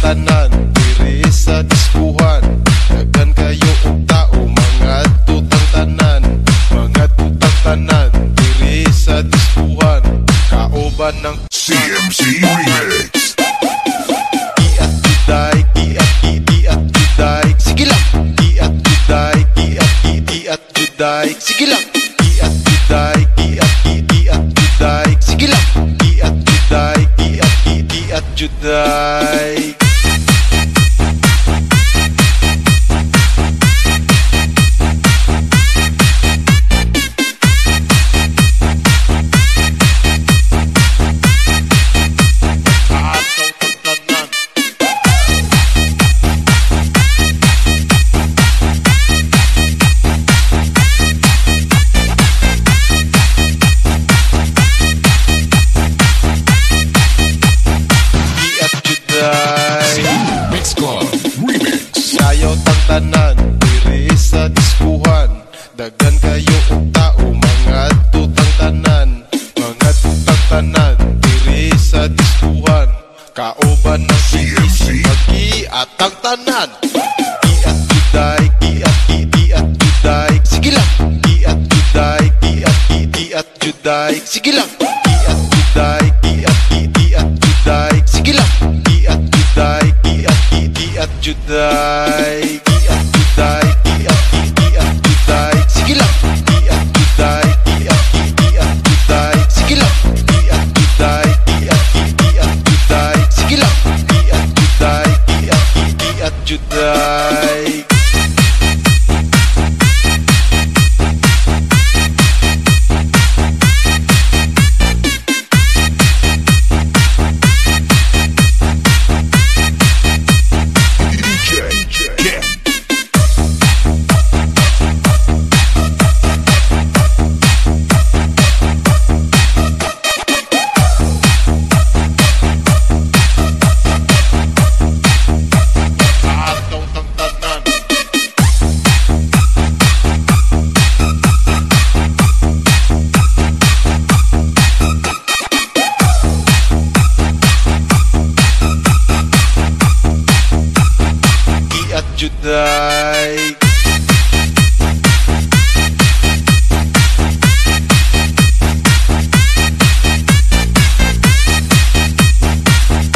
tanan diri sa diskuhan. Daghan kayo og tao mga tutang tanan, mga tutang tanan diri sa diskuhan. Kauban ng CMC Remix. Iat juday, iat juday, sige lang. Iat juday, iat juday, sige lang. Iat juday, iat juday, sige lang. Iat juday, iat juday. Sayaw tang tanan diri sa diskuhan. Daghan kayo og tao mga tutang tanan, mga tutang tanan diri sa diskuhan. Kauban ng CMC pag-iatang tanan. Iat juday, iat juday, sige lang. Iat juday, iat juday, sige lang. Iat juday, iat juday, sige lang. Iat juday, iat juday, iat juday, iat juday, sige lang. Iat juday, iat juday, sige lang. Iat juday, iat juday, sige lang. Iat juday, iat juday. Juday.